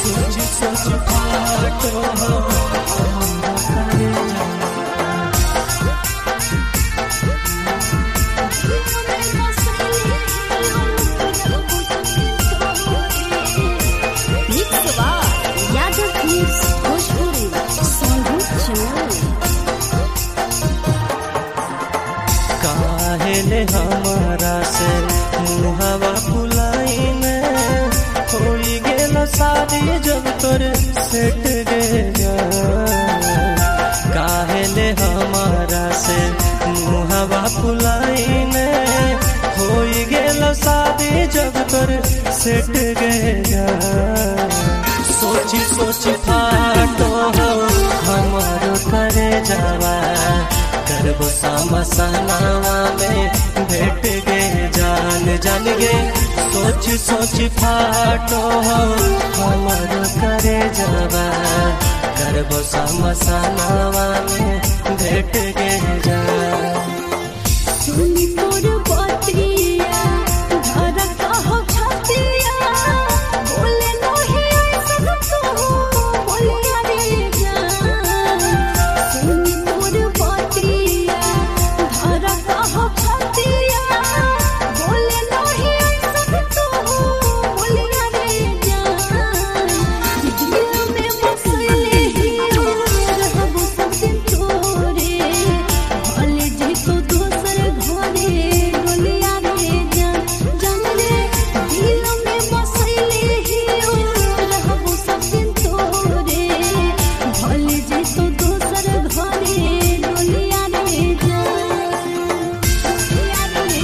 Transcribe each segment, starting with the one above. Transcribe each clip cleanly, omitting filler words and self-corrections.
सोच सोच फाटो काहेले हमारा से मुहावा फुलाई में होई गेल शादी जब तोर सेट गया। काहेले हमारा से मुहावा फुलाई में होई गेल शादी जब तोर सेट गया। सोची सोची फाटो हमारो करे जावा करबो समसनावा में भेट गे जान जान गे। सोच सोच फाटो हमारो करे जावा करबो समसनावा में भेट गे जान। सुनी तोर बतिया घर कहो छतिया बोले नहीं ऐसा तो बोलिया रे जान। सुनी तोर बतिया घर कहो छतिया बोले नहीं ऐसा तो बोलिया रे जान। दिल में बसले ही रहबो सब दिन तोरे भले जे तो दोसर घरे डोलिया रे जान। जान रे दिल में बसले ही रहबो सब दिन तोरे भले जे तो दोसर घरे डोलिया रे जान। डोलिया रे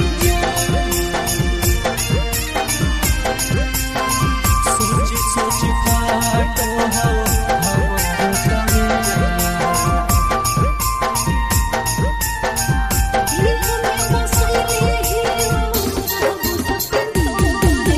जान। सोच सोच फाटो हमारो करे जावा दिल में बसले ही रहबो सब दिन तोरे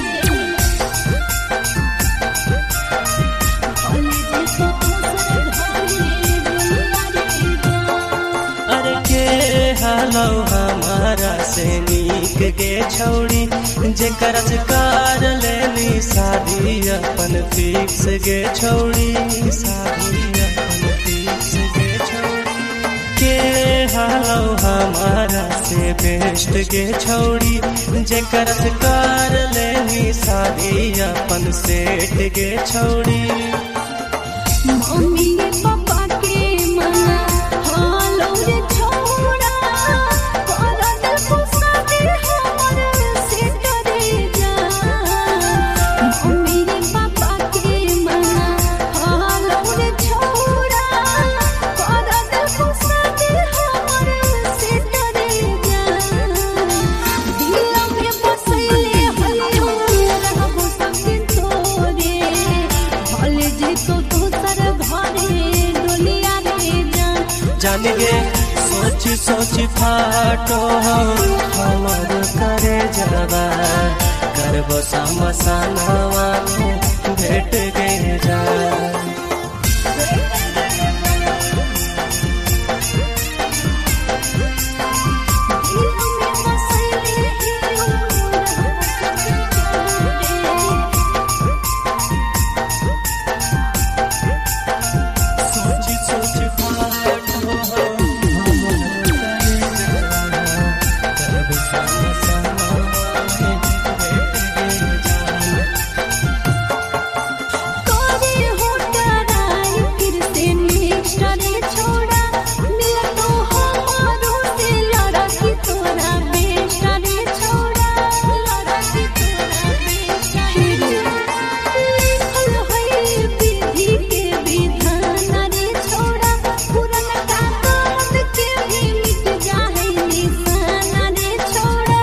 भले जे तो दोसर घरे डोलिया रे जान। अरे के हालो हमारा से नीक गे छौड़ी जेकर कार लेनी शादी अपन फिक्स गे छौड़ी शादी अपन फिक्स गे छौड़ी। के हालो हमारा से बेस्ट गे छौड़ी जेकर कार लेनी शादी अपन सेट गे छौड़ी। मम्मी पापा के मना हालो रे छोड़ा करा दिल को शादी हमर से करे जान। मम्मी पापा के मना हालो रे छोड़ा करा दिल को शादी हमर से करे जान। दिल में बसले हलियो रहबो सब दिन तोरे भले जे तो दोसर घरे डोलिया रे जान। जान गे सोच सोच फाटो हमारो करे जावा करबो समसनावा में भेट गे जान। दिल में बसले ही रहबो सब दिन तोरे। सोच सोच फाटो हमारो करे जावा करबो समसनावा में भेट गे जान। तोरे होटराई फिर से नेक्स्ट रे छोड़ा मिल तो हमारो से लड़ा की तोरा बेस्ट रे छोड़ा लड़ा की तोरा बेस्ट रे लिखल है विधि के विधान रे छोड़ा पुरन का कांड के भी मिट जाए निशान रे छोड़ा।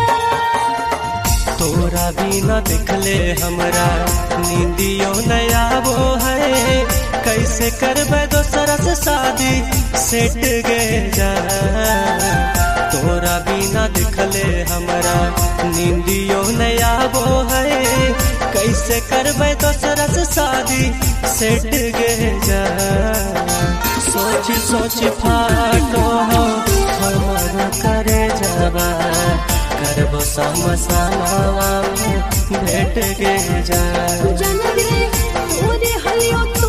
तोरा बिना देखले हमरा नींदियो नहीं आवो है। कैसे करबे दोसरा से शादी सेट गे जान। तोरा बिना देखले हमरा नींदियो नहीं आवो है। कैसे करबे दोसरा से शादी सेट गे जान। सोच सोच फाटो हमारो करे जावा करबो समसनावा में भेट गे जान। जान रे तोरे गोलियों